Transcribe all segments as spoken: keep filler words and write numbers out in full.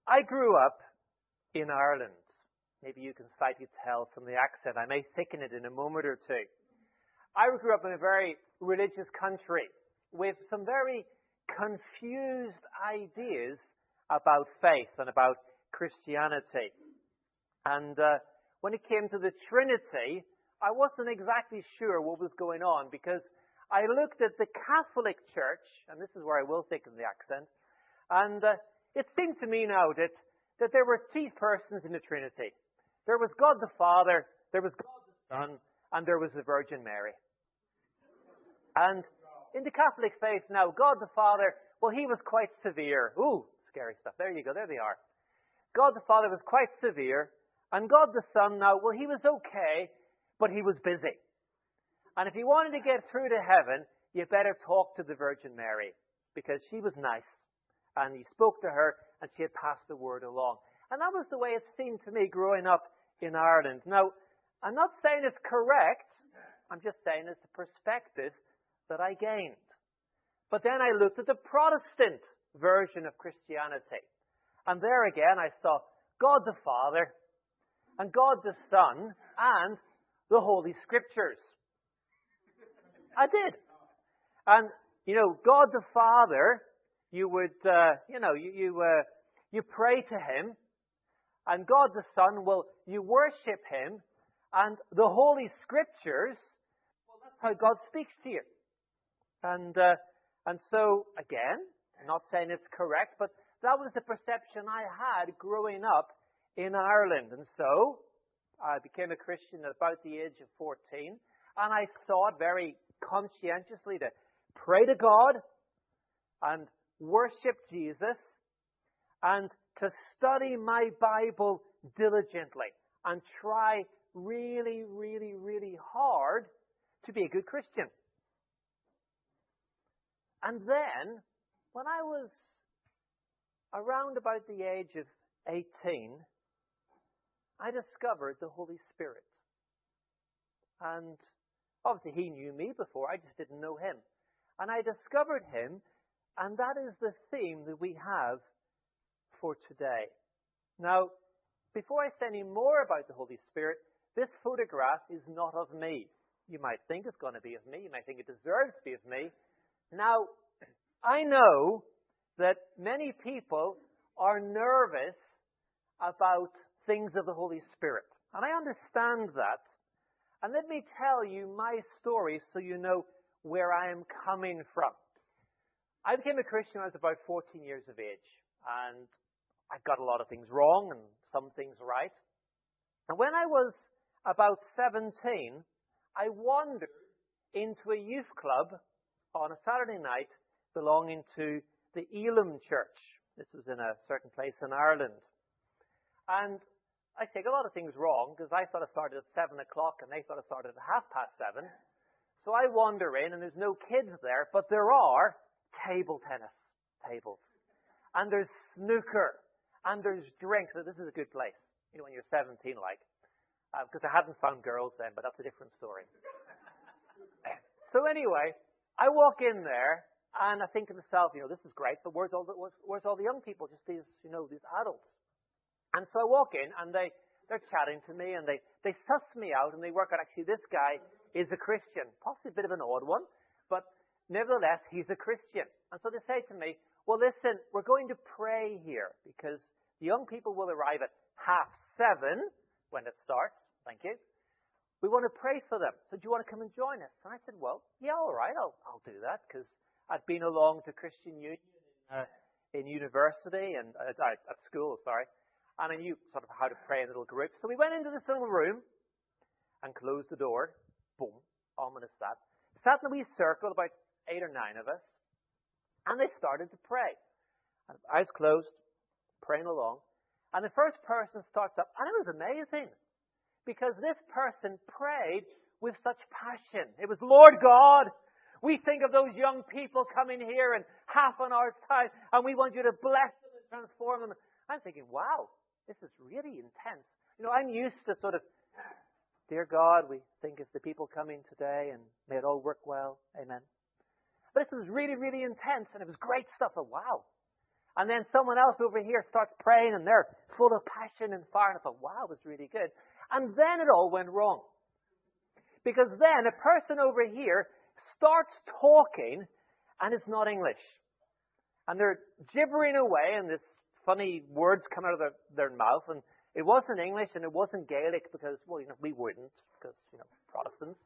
I grew up in Ireland. Maybe you can slightly tell from the accent. I may thicken it in a moment or two. I grew up in a very religious country with some very confused ideas about faith and about Christianity. And uh, when it came to the Trinity, I wasn't exactly sure what was going on, because I looked at the Catholic Church, and this is where I will thicken the accent, and uh, it seemed to me now that, that there were three persons in the Trinity. There was God the Father, there was God the Son, and there was the Virgin Mary. And in the Catholic faith now, God the Father, well, he was quite severe. Ooh, scary stuff. There you go, there they are. God the Father was quite severe, and God the Son now, well, he was okay, but he was busy. And if you wanted to get through to heaven, you better talk to the Virgin Mary, because she was nice. And you spoke to her, and she had passed the word along. And that was the way it seemed to me growing up in Ireland. Now, I'm not saying it's correct. I'm just saying it's the perspective that I gained. But then I looked at the Protestant version of Christianity. And there again, I saw God the Father, and God the Son, and the Holy Scriptures. I did. And, you know, God the Father, you would, uh, you know, you you, uh, you pray to Him. And God the Son, well, you worship Him. And the Holy Scriptures, well, that's how God speaks to you. And, uh, and so, again, I'm not saying it's correct, but that was the perception I had growing up in Ireland. And so, I became a Christian at about the age of fourteen. And I sought very conscientiously to pray to God and worship Jesus and to study my Bible diligently and try really, really, really hard to be a good Christian. And then, when I was around about the age of eighteen, I discovered the Holy Spirit. And obviously He knew me before, I just didn't know Him. And I discovered Him, and that is the theme that we have for today. Now, before I say any more about the Holy Spirit, this photograph is not of me. You might think it's going to be of me. You might think it deserves to be of me. Now, I know that many people are nervous about things of the Holy Spirit. And I understand that. And let me tell you my story so you know where I am coming from. I became a Christian when I was about fourteen years of age. And I got a lot of things wrong and some things right. And when I was about seventeen, I wandered into a youth club on a Saturday night belonging to the Elim Church. This was in a certain place in Ireland. And I take a lot of things wrong, because I thought it started at seven o'clock and they thought it started at half past seven. So I wander in and there's no kids there, but there are table tennis tables. And there's snooker. And there's drinks. So this is a good place, you know, when you're seventeen, like. Uh, because I hadn't found girls then, but that's a different story. So anyway, I walk in there and I think to myself, you know, this is great, but where's all the, where's, where's all the young people? Just these, you know, these adults. And so I walk in, and they, they're chatting to me, and they, they suss me out, and they work out, actually, this guy is a Christian. Possibly a bit of an odd one, but nevertheless, he's a Christian. And so they say to me, well, listen, we're going to pray here, because the young people will arrive at half seven, when it starts. Thank you. We want to pray for them. So do you want to come and join us? And I said, well, yeah, all right, I'll, I'll do that, because I'd been along to Christian Union uh, in university, and uh, at school, sorry. And I knew sort of how to pray in little groups. So we went into this little room and closed the door. Boom. Ominous that. Sat in a wee circle, about eight or nine of us. And they started to pray. And eyes closed, praying along. And the first person starts up. And it was amazing. Because this person prayed with such passion. It was, Lord God, we think of those young people coming here in half an hour's time. And we want you to bless them and transform them. I'm thinking, wow. This is really intense. You know, I'm used to sort of, dear God, we think of the people coming today and may it all work well. Amen. But this was really, really intense, and it was great stuff. Oh, wow. And then someone else over here starts praying and they're full of passion and fire. And I thought, wow, it was really good. And then it all went wrong. Because then a person over here starts talking and it's not English. And they're gibbering away and this funny words come out of their, their mouth. And it wasn't English and it wasn't Gaelic because, well, you know, we wouldn't because, you know, Protestants.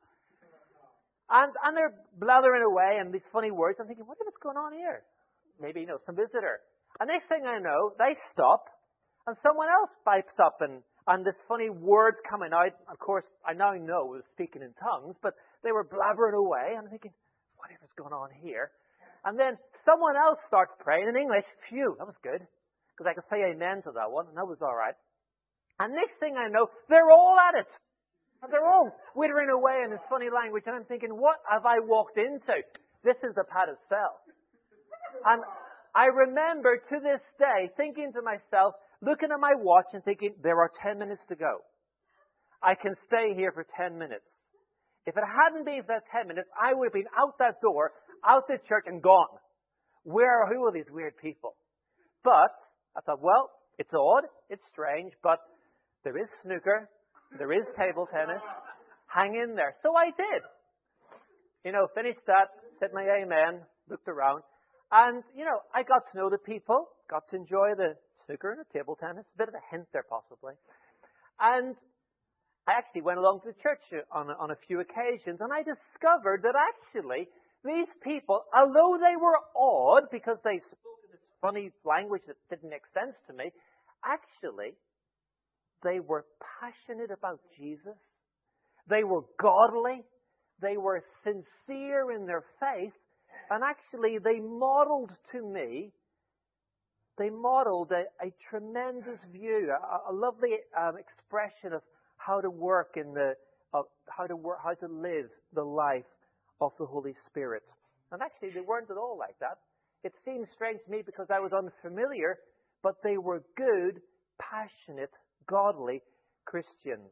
And, and they're blathering away and these funny words. I'm thinking, what is going on here? Maybe, you know, some visitor. And next thing I know, they stop and someone else pipes up and, and this funny words coming out. Of course, I now know it was speaking in tongues, but they were blabbering away. I'm thinking, whatever's going on here? And then someone else starts praying in English. Phew, that was good. Because I could say amen to that one, and that was all right. And next thing I know, they're all at it. And they're all wittering away in this funny language. And I'm thinking, what have I walked into? This is the padded cell. And I remember to this day thinking to myself, looking at my watch and thinking, there are ten minutes to go. I can stay here for ten minutes. If it hadn't been for that ten minutes, I would have been out that door, out the church and gone. Where, who are these weird people? But I thought, well, it's odd, it's strange, but there is snooker, there is table tennis. Hang in there. So I did. You know, finished that, said my amen, looked around. And, you know, I got to know the people, got to enjoy the snooker and the table tennis. A bit of a hint there, possibly. And I actually went along to the church on, on a few occasions, and I discovered that actually these people, although they were odd because they spoke in this funny language that didn't make sense to me, actually, they were passionate about Jesus. They were godly. They were sincere in their faith. And actually, they modeled to me, they modeled a, a tremendous view, a, a lovely um, expression of how to work in the, of how to work, how to live the life of the Holy Spirit. And actually, they weren't at all like that. It seemed strange to me because I was unfamiliar, but they were good, passionate, godly Christians.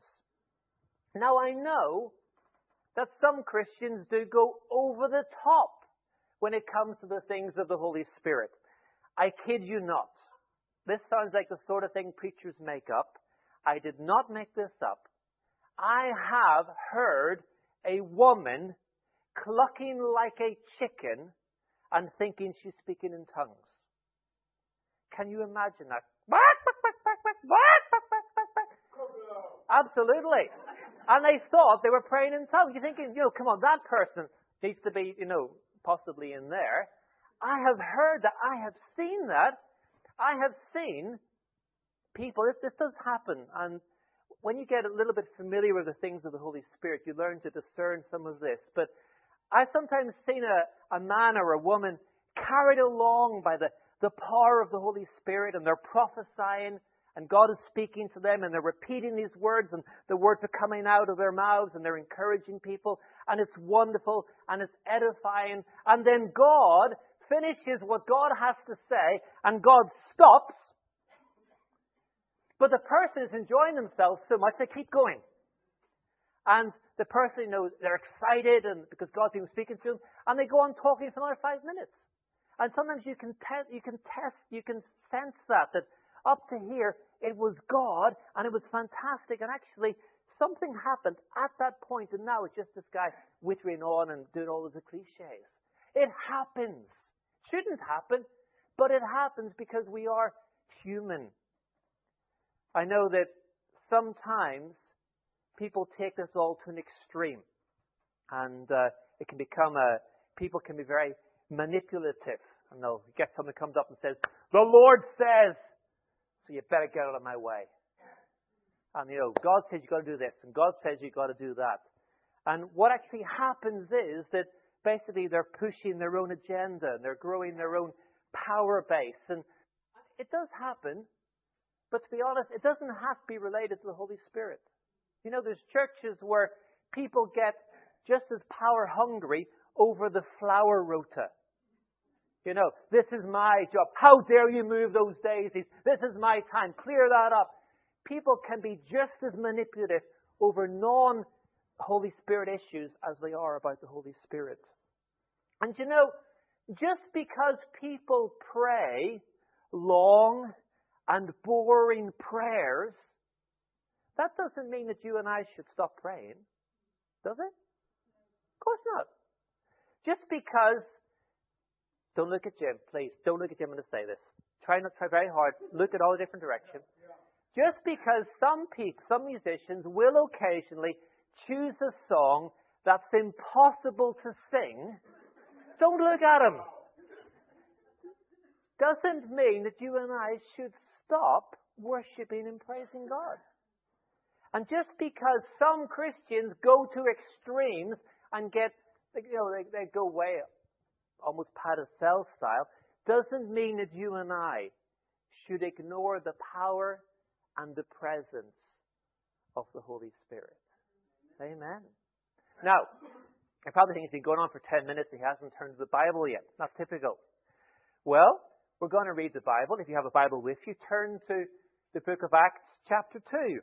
Now, I know that some Christians do go over the top when it comes to the things of the Holy Spirit. I kid you not. This sounds like the sort of thing preachers make up. I did not make this up. I have heard a woman clucking like a chicken and thinking she's speaking in tongues. Can you imagine that? Absolutely. And they thought they were praying in tongues. You're thinking, you know, come on, that person needs to be, you know, possibly in there. I have heard that. I have seen that. I have seen people, if this does happen, and when you get a little bit familiar with the things of the Holy Spirit, you learn to discern some of this. But I've sometimes seen a, a man or a woman carried along by the, the power of the Holy Spirit, and they're prophesying, and God is speaking to them, and they're repeating these words, and the words are coming out of their mouths, and they're encouraging people, and it's wonderful, and it's edifying. And then God finishes what God has to say, and God stops. But the person is enjoying themselves so much, they keep going. And the person, you know, they're excited, and because God's been speaking to them, and they go on talking for another five minutes. And sometimes you can te- you can test, you can sense that, that up to here, it was God, and it was fantastic, and actually, something happened at that point, and now it's just this guy wittering on and doing all of the cliches. It happens. Shouldn't happen, but it happens because we are human. I know that sometimes people take this all to an extreme, and uh, it can become a, people can be very manipulative, and they'll get someone who comes up and says, "The Lord says, so you better get out of my way." And, you know, God says you've got to do this, and God says you've got to do that. And what actually happens is that basically they're pushing their own agenda, and they're growing their own power base. And it does happen, but to be honest, it doesn't have to be related to the Holy Spirit. You know, there's churches where people get just as power hungry over the flower rota. You know, this is my job. How dare you move those daisies? This is my time. Clear that up. People can be just as manipulative over non-Holy Spirit issues as they are about the Holy Spirit. And you know, just because people pray long and boring prayers, that doesn't mean that you and I should stop praying, does it? Of course not. Just because, don't look at Jim, please. Don't look at Jim when I say this. Try not try very hard. Look at all the different directions. Just because some people, some musicians will occasionally choose a song that's impossible to sing, don't look at them. Doesn't mean that you and I should stop worshiping and praising God. And just because some Christians go to extremes and get, you know, they, they go way almost Padicel style, doesn't mean that you and I should ignore the power and the presence of the Holy Spirit. Amen. Now, I probably think it's been going on for ten minutes. He hasn't turned to the Bible yet. Not typical. Well, we're going to read the Bible. If you have a Bible with you, turn to the book of Acts chapter two.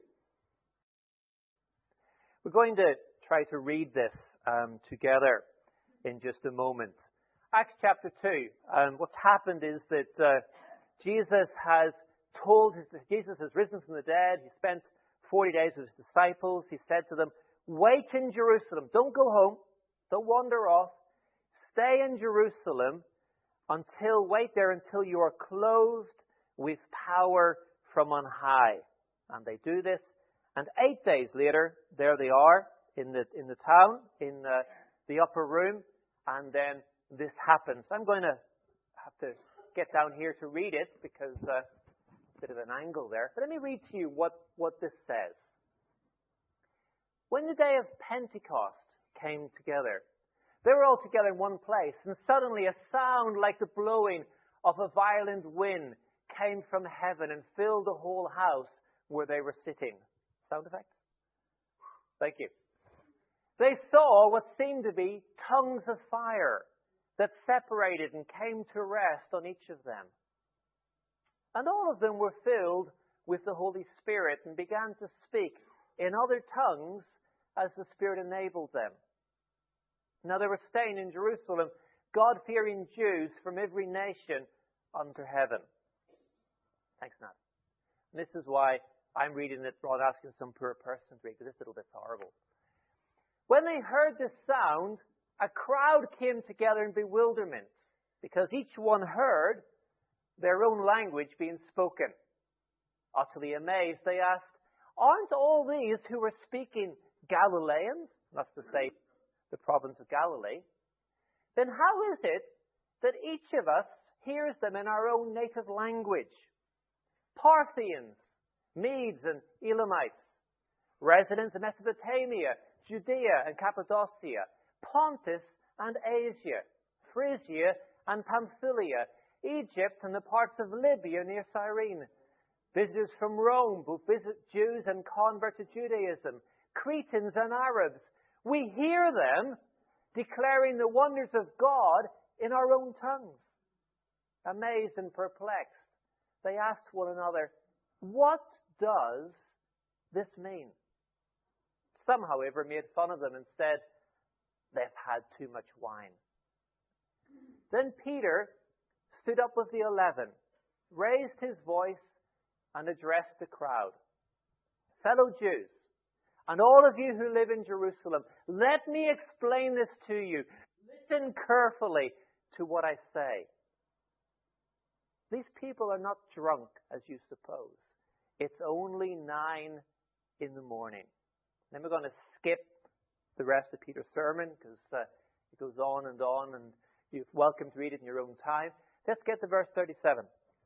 We're going to try to read this um, together in just a moment. Acts chapter two. Um, what's happened is that uh, Jesus has told his, Jesus has risen from the dead. He spent forty days with his disciples. He said to them, wait in Jerusalem. Don't go home. Don't wander off. Stay in Jerusalem until, wait there until you are clothed with power from on high. And they do this. And eight days later, there they are in the in the town, in the, the upper room. And then this happens. I'm going to have to get down here to read it because uh, a bit of an angle there. But let me read to you what, what this says. When the day of Pentecost came together, they were all together in one place, and suddenly a sound like the blowing of a violent wind came from heaven and filled the whole house where they were sitting. Sound effects? Thank you. They saw what seemed to be tongues of fire that separated and came to rest on each of them. And all of them were filled with the Holy Spirit and began to speak in other tongues as the Spirit enabled them. Now they were staying in Jerusalem, God-fearing Jews from every nation under heaven. Thanks, Nat. And this is why I'm reading it rather than asking some poor person to read, because this little bit's horrible. When they heard this sound, a crowd came together in bewilderment, because each one heard their own language being spoken. Utterly amazed, they asked, aren't all these who were speaking Galileans? That's to say, the province of Galilee. Then how is it that each of us hears them in our own native language? Parthians, Medes and Elamites, residents of Mesopotamia, Judea and Cappadocia, Pontus and Asia, Phrygia and Pamphylia, Egypt and the parts of Libya near Cyrene, visitors from Rome, both visit Jews and convert to Judaism, Cretans and Arabs. We hear them declaring the wonders of God in our own tongues. Amazed and perplexed, they asked one another, what does this mean? Some, however, made fun of them and said, they've had too much wine. Then Peter stood up with the eleven, raised his voice, and addressed the crowd. Fellow Jews, and all of you who live in Jerusalem, let me explain this to you. Listen carefully to what I say. These people are not drunk, as you suppose. It's only nine in the morning. Then we're going to skip the rest of Peter's sermon, because uh, it goes on and on, and you're welcome to read it in your own time. Let's get to verse thirty-seven.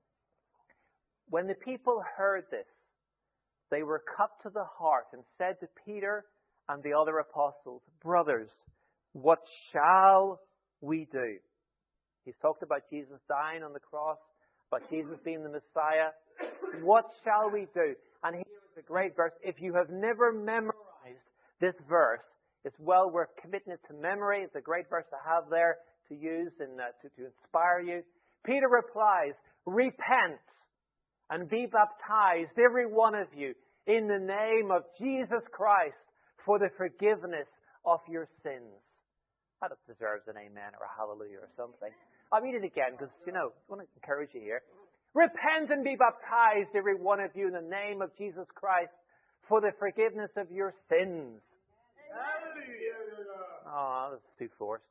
When the people heard this, they were cut to the heart and said to Peter and the other apostles, brothers, what shall we do? He's talked about Jesus dying on the cross, about Jesus being the Messiah. What shall we do? And here is a great verse. If you have never memorized this verse, it's well worth committing it to memory. It's a great verse to have there to use and uh, to, to inspire you. Peter replies, repent and be baptized, every one of you, in the name of Jesus Christ for the forgiveness of your sins. That deserves an amen or a hallelujah or something. I'll read it again because, you know, I want to encourage you here. Repent and be baptized, every one of you, in the name of Jesus Christ, for the forgiveness of your sins. Oh, that's too forced.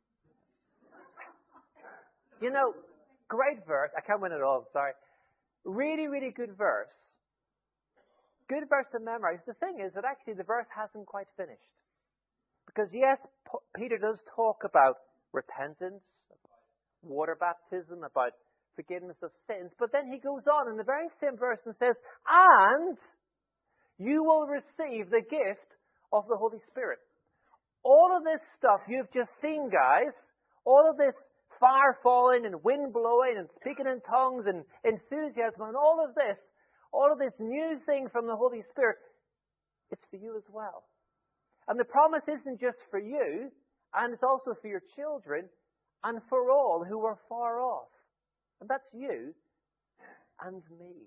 You know, great verse. I can't win it all, sorry. Really, really good verse. Good verse to memorize. The thing is that actually the verse hasn't quite finished. Because yes, P- Peter does talk about repentance, about water baptism, about forgiveness of sins. But then he goes on in the very same verse and says, and you will receive the gift of the Holy Spirit. All of this stuff you've just seen, guys, all of this fire falling and wind blowing and speaking in tongues and enthusiasm and all of this, all of this new thing from the Holy Spirit, it's for you as well. And the promise isn't just for you, and it's also for your children and for all who are far off. And that's you and me.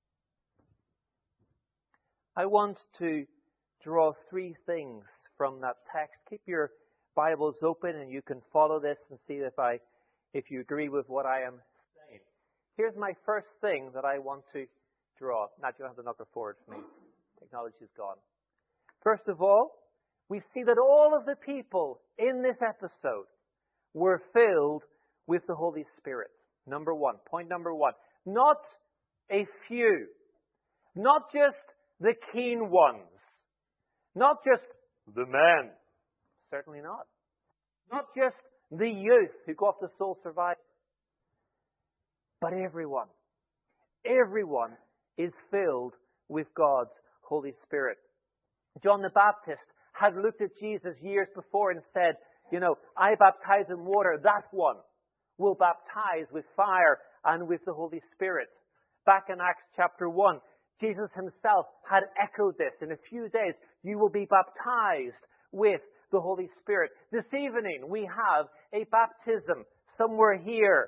I want to draw three things from that text. Keep your Bibles open and you can follow this and see if I, if you agree with what I am saying. Here's my first thing that I want to draw. Now, you don't have to knock it forward for me. Technology is gone. First of all, we see that all of the people in this episode were filled with the Holy Spirit. Number one. Point number one. Not a few. Not just the keen ones. Not just the men. Certainly not. Not just the youth who got the soul survivor. But everyone. Everyone is filled with God's Holy Spirit. John the Baptist had looked at Jesus years before and said, you know, I baptize in water, that one will baptize with fire and with the Holy Spirit. Back in Acts chapter one, Jesus himself had echoed this. In a few days, you will be baptized with the Holy Spirit. This evening, we have a baptism somewhere here.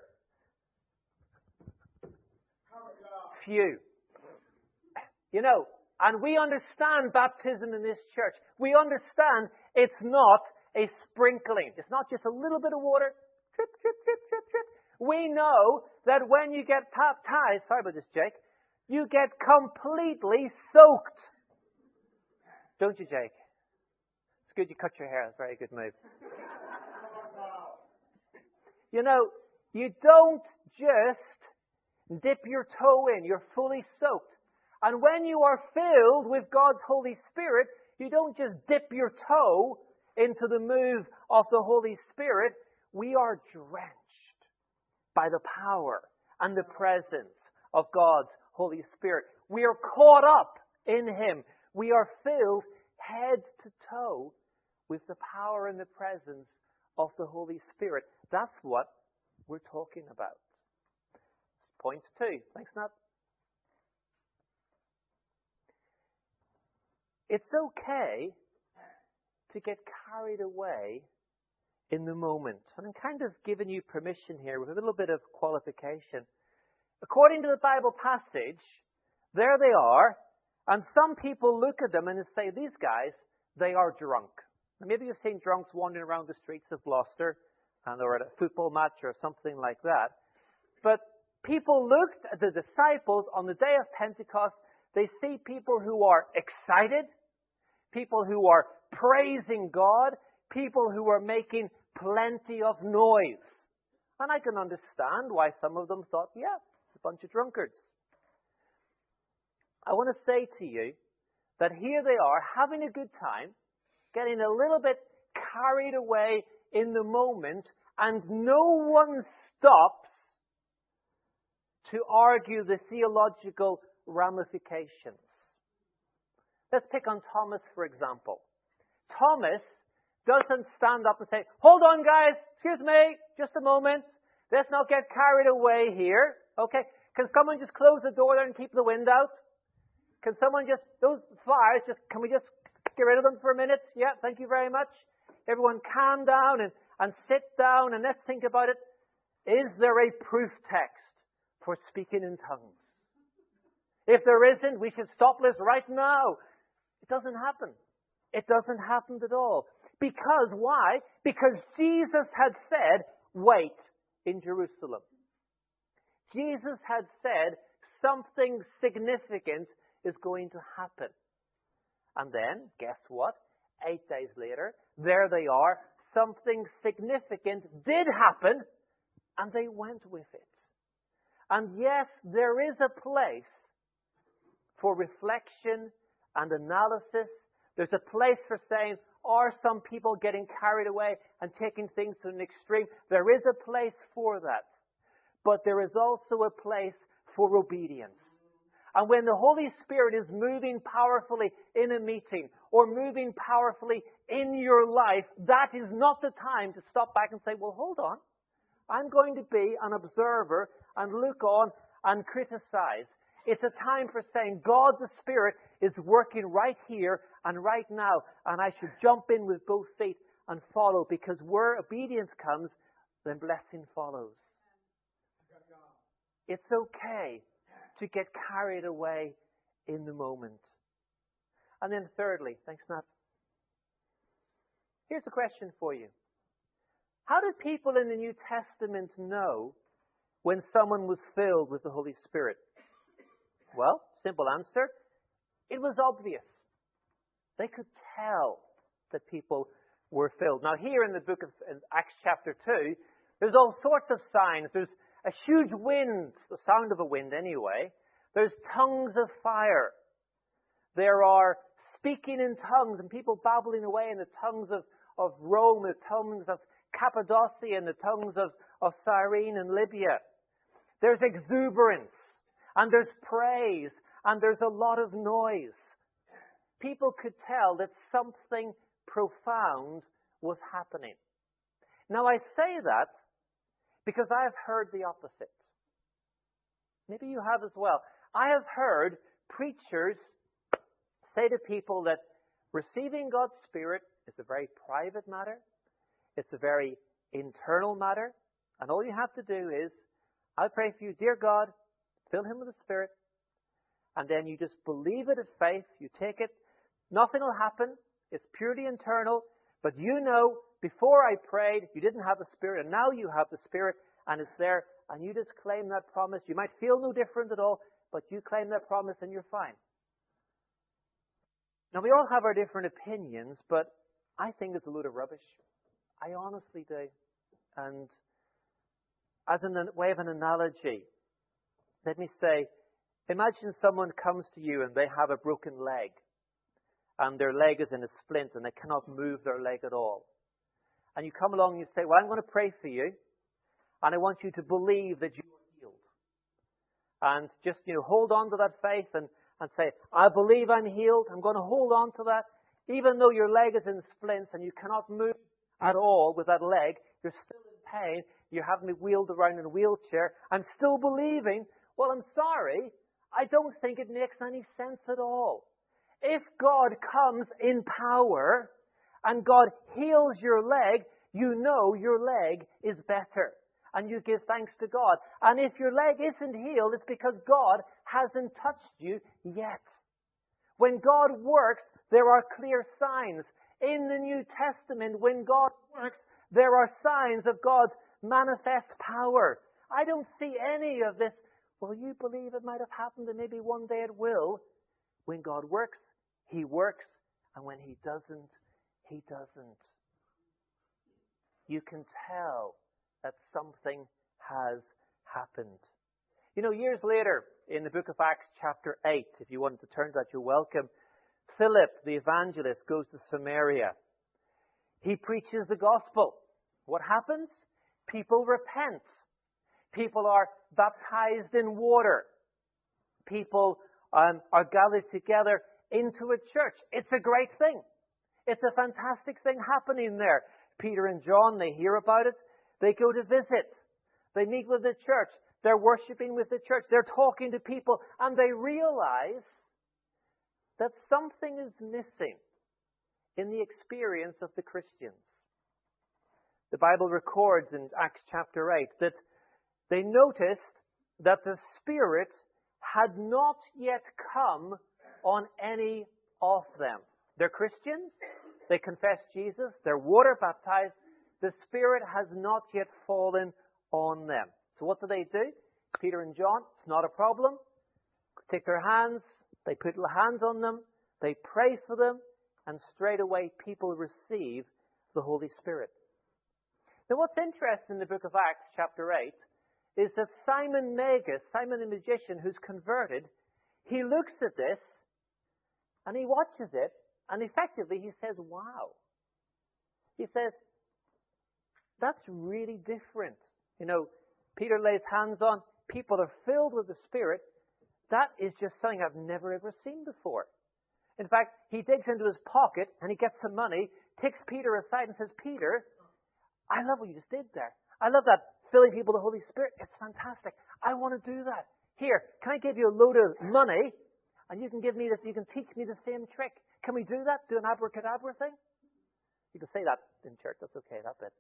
Few. You know, and we understand baptism in this church. We understand it's not a sprinkling. It's not just a little bit of water. Trip, trip, trip, trip, trip. We know that when you get baptized, sorry about this, Jake, you get completely soaked. Don't you, Jake? It's good you cut your hair. It's a very good move. You know, you don't just dip your toe in. You're fully soaked. And when you are filled with God's Holy Spirit, you don't just dip your toe into the move of the Holy Spirit. We are drenched by the power and the presence of God's Holy Spirit. We are caught up in Him. We are filled head to toe with the power and the presence of the Holy Spirit. That's what we're talking about. Point two. Thanks, Nat. It's okay to get carried away in the moment. And I'm kind of giving you permission here with a little bit of qualification. According to the Bible passage, there they are, and some people look at them and say, these guys, they are drunk. And maybe you've seen drunks wandering around the streets of Gloucester, and they're at a football match or something like that. But people looked at the disciples on the day of Pentecost. They see people who are excited, people who are praising God, people who are making plenty of noise. And I can understand why some of them thought, yeah, it's a bunch of drunkards. I want to say to you that here they are having a good time, getting a little bit carried away in the moment, and no one stops to argue the theological ramifications. Let's pick on Thomas, for example. Thomas doesn't stand up and say, hold on, guys, excuse me, just a moment. Let's not get carried away here. Okay, can someone just close the door there and keep the wind out? Can someone just, those fires, just can we just get rid of them for a minute? Yeah, thank you very much. Everyone calm down and, and sit down and let's think about it. Is there a proof text for speaking in tongues? If there isn't, we should stop this right now. It doesn't happen. It doesn't happen at all. Because why? Because Jesus had said, wait in Jerusalem. Jesus had said something significant is going to happen. And then, guess what? Eight days later, there they are. Something significant did happen, and they went with it. And yes, there is a place for reflection and analysis. There's a place for saying, are some people getting carried away and taking things to an extreme? There is a place for that. But there is also a place for obedience. And when the Holy Spirit is moving powerfully in a meeting or moving powerfully in your life, that is not the time to stop back and say, well, hold on. I'm going to be an observer and look on and criticize. It's a time for saying, God the Spirit is working right here and right now, and I should jump in with both feet and follow, because where obedience comes, then blessing follows. It's okay to get carried away in the moment. And then thirdly, thanks Matt. Here's a question for you. How did people in the New Testament know when someone was filled with the Holy Spirit? Well, simple answer. It was obvious. They could tell that people were filled. Now here in the book of Acts chapter two, there's all sorts of signs. There's a huge wind, the sound of a wind anyway. There's tongues of fire. There are speaking in tongues and people babbling away in the tongues of, of Rome, the tongues of Cappadocia and the tongues of, of Cyrene and Libya. There's exuberance and there's praise and there's a lot of noise. People could tell that something profound was happening. Now I say that because I have heard the opposite. Maybe you have as well. I have heard preachers say to people that receiving God's Spirit is a very private matter. It's a very internal matter. And all you have to do is, I pray for you, dear God, fill him with the Spirit. And then you just believe it in faith. You take it. Nothing will happen. It's purely internal. But you know, before I prayed, you didn't have the Spirit, and now you have the Spirit, and it's there, and you just claim that promise. You might feel no different at all, but you claim that promise and you're fine. Now, we all have our different opinions, but I think it's a load of rubbish. I honestly do. And as a way of an analogy, let me say, imagine someone comes to you and they have a broken leg, and their leg is in a splint and they cannot move their leg at all. And you come along and you say, well, I'm going to pray for you, and I want you to believe that you are healed. And just, you know, hold on to that faith and, and say, I believe I'm healed. I'm going to hold on to that. Even though your leg is in splints and you cannot move at all with that leg, you're still in pain. You're having to be wheeled around in a wheelchair. I'm still believing. Well, I'm sorry. I don't think it makes any sense at all. If God comes in power and God heals your leg, you know your leg is better. And you give thanks to God. And if your leg isn't healed, it's because God hasn't touched you yet. When God works, there are clear signs. In the New Testament, when God works, there are signs of God's manifest power. I don't see any of this, well, you believe it might have happened and maybe one day it will. When God works, He works. And when He doesn't, He doesn't. You can tell that something has happened. You know, years later, in the book of Acts chapter eight, if you wanted to turn to that, you're welcome. Philip, the evangelist, goes to Samaria. He preaches the gospel. What happens? People repent. People are baptized in water. People um, are gathered together into a church. It's a great thing. It's a fantastic thing happening there. Peter and John, they hear about it. They go to visit. They meet with the church. They're worshiping with the church. They're talking to people. And they realize that something is missing in the experience of the Christians. The Bible records in Acts chapter eight that they noticed that the Spirit had not yet come on any of them. They're Christians. They confess Jesus. They're water baptized. The Spirit has not yet fallen on them. So what do they do? Peter and John, it's not a problem. Take their hands, they put hands on them, they pray for them, and straight away people receive the Holy Spirit. Now what's interesting in the book of Acts, chapter eight, is that Simon Magus, Simon the magician who's converted, he looks at this and he watches it, and effectively he says, wow. He says, that's really different. You know, Peter lays hands on, people are filled with the Spirit. That is just something I've never ever seen before. In fact, he digs into his pocket and he gets some money, takes Peter aside and says, Peter, I love what you just did there. I love that filling people with the Holy Spirit. It's fantastic. I want to do that. Here, can I give you a load of money and you can give me this, you can teach me the same trick. Can we do that? Do an abracadabra thing? You can say that in church. That's okay, that bit.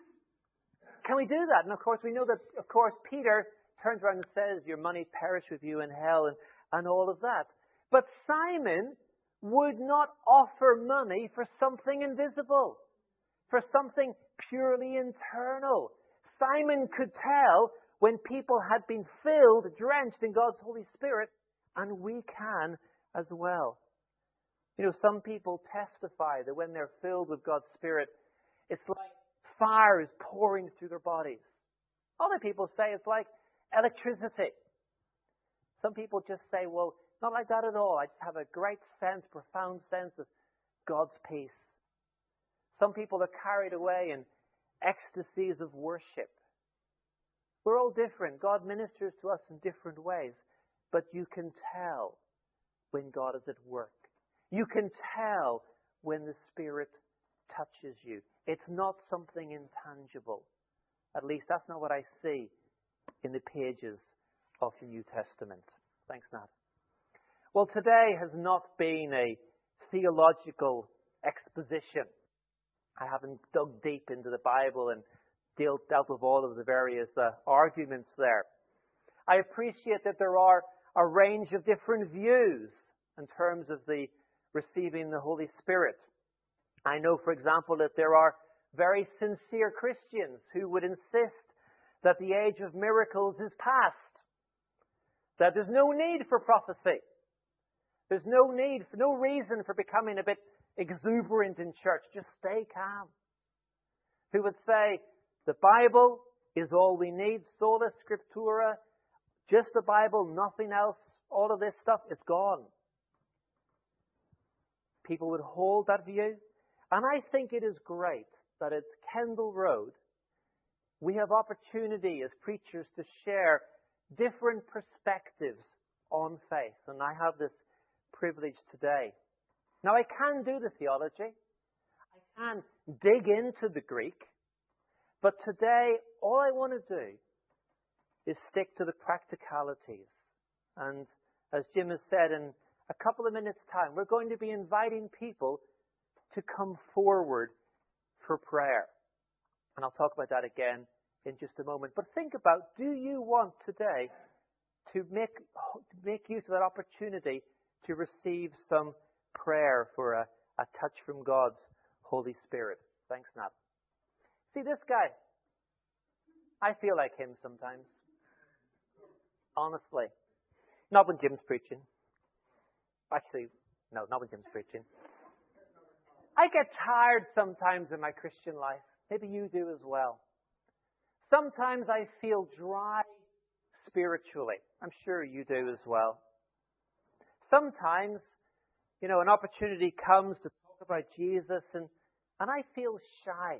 Can we do that? And of course, we know that, of course, Peter turns around and says, your money perish with you in hell and, and all of that. But Simon would not offer money for something invisible, for something purely internal. Simon could tell when people had been filled, drenched in God's Holy Spirit, and we can as well. You know, some people testify that when they're filled with God's Spirit, it's like fire is pouring through their bodies. Other people say it's like electricity. Some people just say, well, not like that at all. I just have a great sense, profound sense of God's peace. Some people are carried away in ecstasies of worship. We're all different. God ministers to us in different ways. But you can tell when God is at work. You can tell when the Spirit touches you. It's not something intangible. At least that's not what I see in the pages of the New Testament. Thanks, Nat. Well, today has not been a theological exposition. I haven't dug deep into the Bible and dealt, dealt with all of the various uh, arguments there. I appreciate that there are a range of different views in terms of the receiving the Holy Spirit. I know, for example, that there are very sincere Christians who would insist that the age of miracles is past, that there's no need for prophecy. There's no need, no reason for becoming a bit exuberant in church. Just stay calm. Who would say, the Bible is all we need, sola scriptura, just the Bible, nothing else, all of this stuff, it's gone. People would hold that view. And I think it is great that at Kendall Road, we have opportunity as preachers to share different perspectives on faith. And I have this privilege today. Now, I can do the theology. I can dig into the Greek. But today, all I want to do is stick to the practicalities. And as Jim has said, in a couple of minutes' time, we're going to be inviting people to come forward for prayer. And I'll talk about that again in just a moment. But think about, do you want today to make, to make use of that opportunity to receive some prayer for a, a touch from God's Holy Spirit? Thanks, Nat. See, this guy, I feel like him sometimes. Honestly. Not when Jim's preaching. Actually, no, not when Jim's preaching. I get tired sometimes in my Christian life. Maybe you do as well. Sometimes I feel dry spiritually. I'm sure you do as well. Sometimes, you know, an opportunity comes to talk about Jesus and, and I feel shy.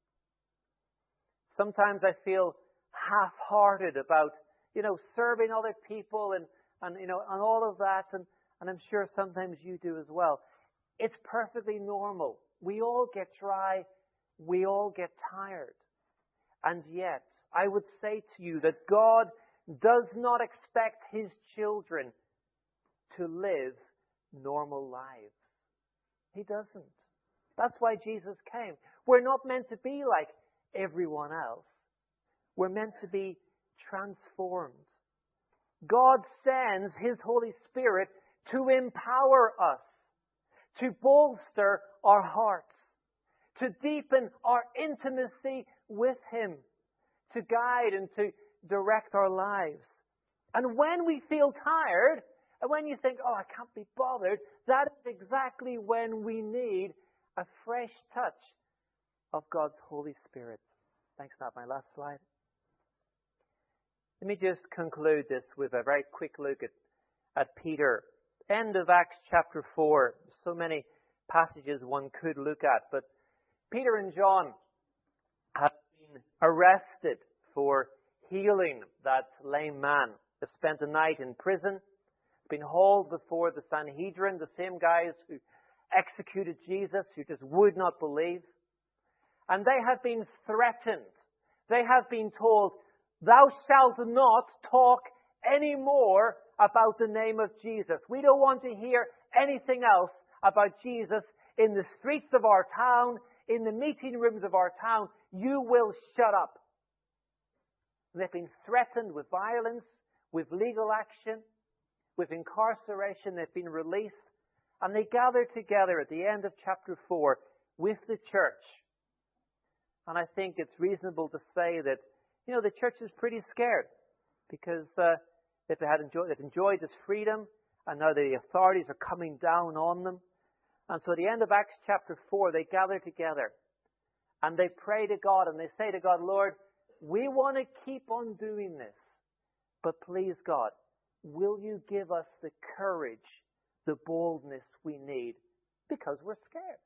Sometimes I feel half-hearted about, you know, serving other people and, and you know, and all of that. And, and I'm sure sometimes you do as well. It's perfectly normal. We all get dry. We all get tired. And yet, I would say to you that God does not expect His children to live normal lives. He doesn't. That's why Jesus came. We're not meant to be like everyone else. We're meant to be transformed. God sends His Holy Spirit to empower us, to bolster our hearts, to deepen our intimacy with Him, to guide and to direct our lives And when we feel tired, and when you think, oh, I can't be bothered, that is exactly when we need a fresh touch of God's Holy Spirit. Thanks, Matt. My last slide. Let me just conclude this with a very quick look at, at Peter. End of Acts chapter four. So many passages one could look at, but Peter and John have been arrested for healing that lame man. They've spent the night in prison, been hauled before the Sanhedrin, the same guys who executed Jesus, who just would not believe. And they have been threatened. They have been told, thou shalt not talk any more about the name of Jesus. We don't want to hear anything else about Jesus in the streets of our town, in the meeting rooms of our town. You will shut up. They've been threatened with violence, with legal action, with incarceration. They've been released. And they gather together at the end of chapter four with the church. And I think it's reasonable to say that, you know, the church is pretty scared because uh, if they had enjoyed, they've enjoyed this freedom, and now the authorities are coming down on them. And so at the end of Acts chapter four, they gather together and they pray to God and they say to God, Lord, we want to keep on doing this, but please, God, will you give us the courage, the boldness we need, because we're scared.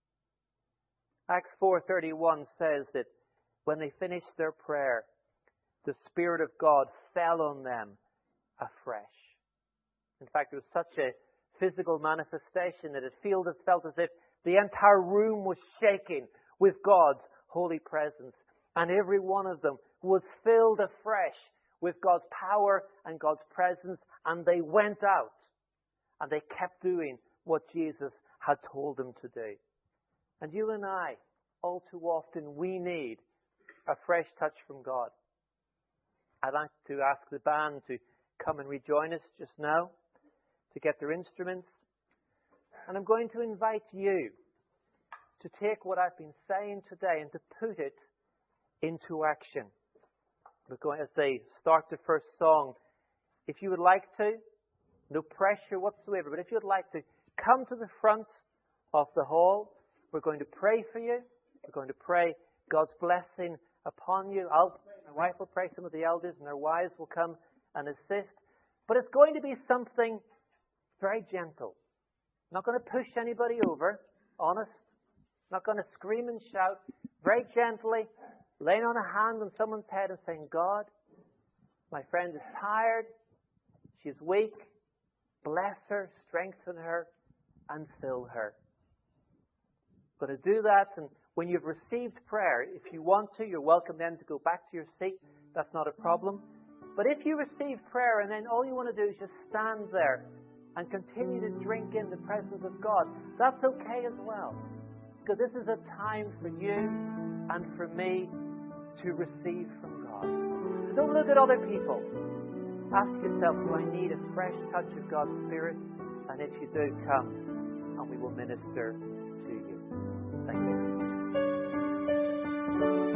Acts four thirty-one says that when they finished their prayer, the Spirit of God fell on them afresh. In fact, it was such a physical manifestation that it felt as if the entire room was shaking with God's holy presence. And every one of them was filled afresh with God's power and God's presence. And they went out and they kept doing what Jesus had told them to do. And you and I, all too often, we need a fresh touch from God. I'd like to ask the band to come and rejoin us just now to get their instruments. And I'm going to invite you to take what I've been saying today and to put it into action. We're going, as they start the first song, if you would like to, no pressure whatsoever, but if you would like to come to the front of the hall, we're going to pray for you. We're going to pray God's blessing upon you. I'll pray, my wife will pray, some of the elders and their wives will come and assist. But it's going to be something very gentle. Not going to push anybody over, honest. Not going to scream and shout. Very gently, laying on a hand on someone's head and saying, God, my friend is tired. She's weak. Bless her, strengthen her, and fill her. But to do that, and when you've received prayer, if you want to, you're welcome then to go back to your seat. That's not a problem. But if you receive prayer and then all you want to do is just stand there and continue to drink in the presence of God, that's okay as well. Because this is a time for you and for me to receive from God. So don't look at other people. Ask yourself, do I need a fresh touch of God's Spirit? And if you do, come and we will minister to you. Thank you.